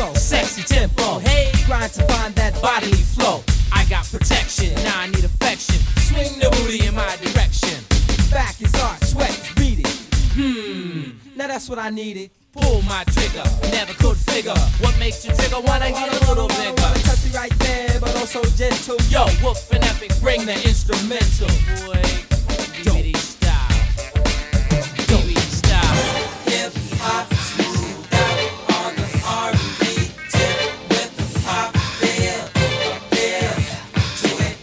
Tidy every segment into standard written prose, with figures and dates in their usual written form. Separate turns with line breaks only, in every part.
slow, sexy tempo. Hey, grind to find that bodily flow. I got protection, now I need affection. Swing the booty in my direction. Back is hot, sweat is beating. Now that's what I needed. Pull my trigger, never could figure what makes you trigger when I get a little bigger. Touch me right there, but also gentle. Yo, Wolf and Epic, bring the instrumental. Boy, give me these style. Give me these style. Hip hop, smooth out on the R&B tip with the pop feel to it.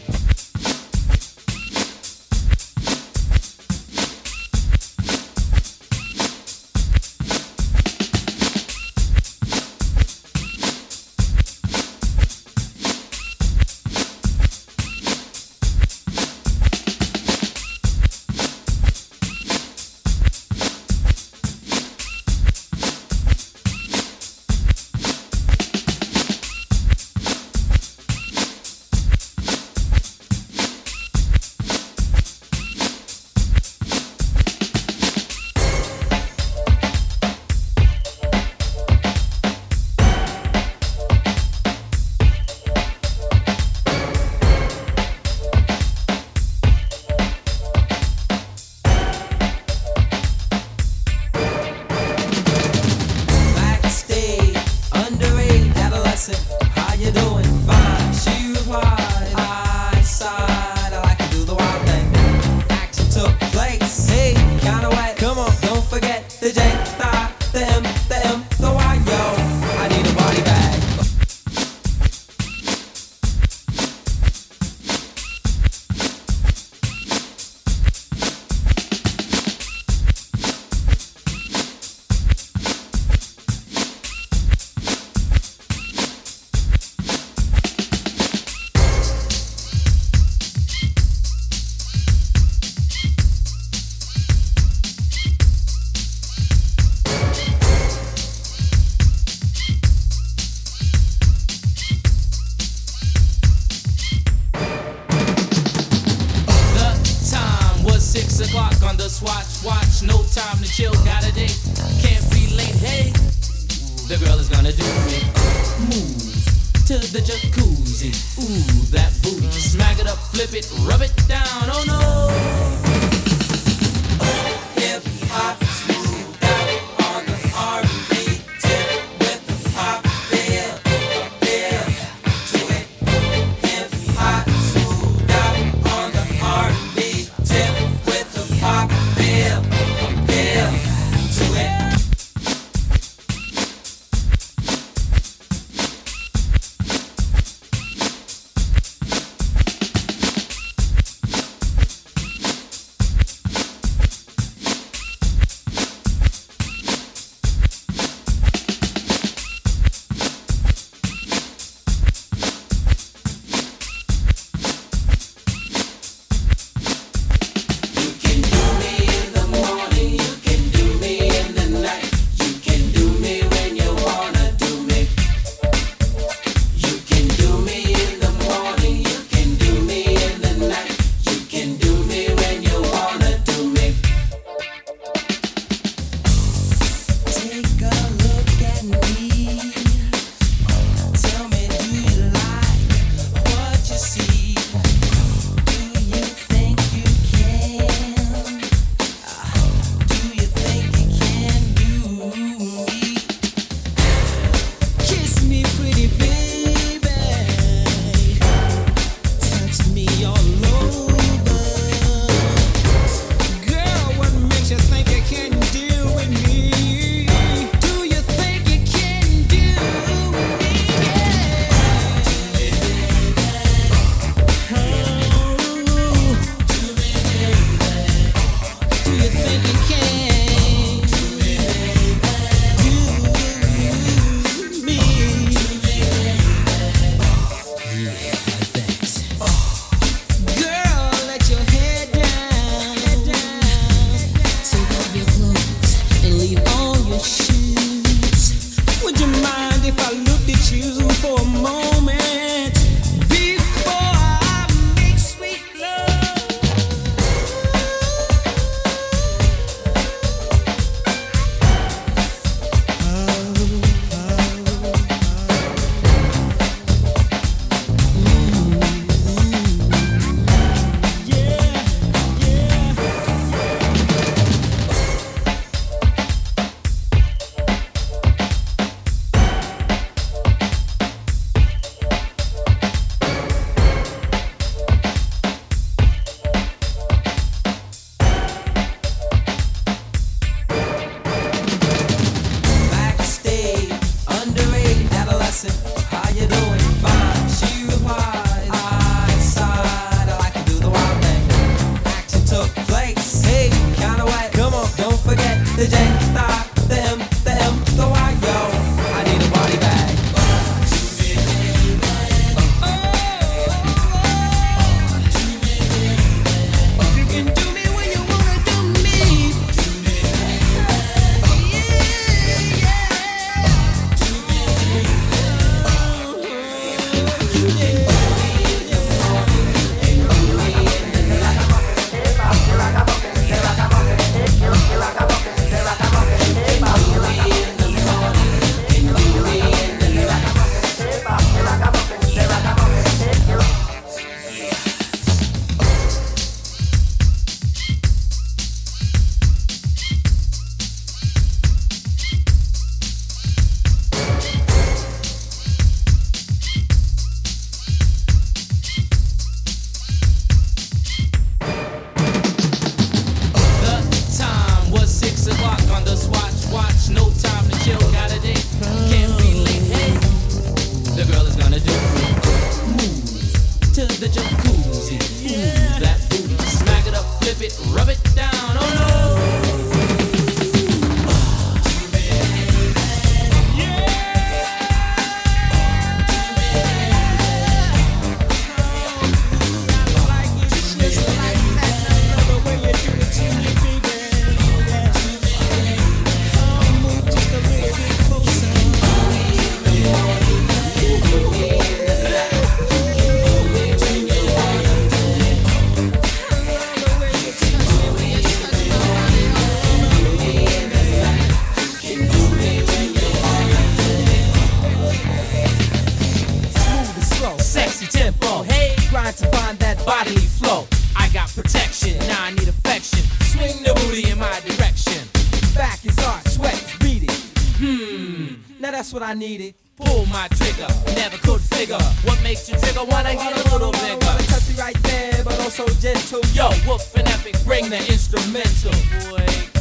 How you doing? Fine. She replied, I sighed. I like to do the wild thing. Action took place. Hey, kinda wet. Come on, don't forget the J, the M, the Y. Yo, I need a body bag. On the swatch, watch, no time to chill, got a date, can't be late, hey, the girl is gonna do me, move to the jacuzzi, ooh, that booty, smack it up, flip it, rub it down, oh no, hip hop, smooth out on the R&B tip with the pop feel to it, hip hop, smooth out on the R&B tip with the pop feel to it. beach, no time to chill, got a date. Can't be late, hey. The girl is gonna do move to the jacuzzi. Ooh, that booty, smack it up, flip it, rub it down. Oh no. Sexy tempo, hey, grind to find that bodily flow. I got protection, now I need affection. Swing the booty in my direction. Back is hot, sweat is beating. Now that's what I needed. Pull my trigger, never could figure what makes you trigger, wanna get a little bigger. Touch me right there, but also gentle. Yo, Wolf and Epic, bring the instrumental, boy.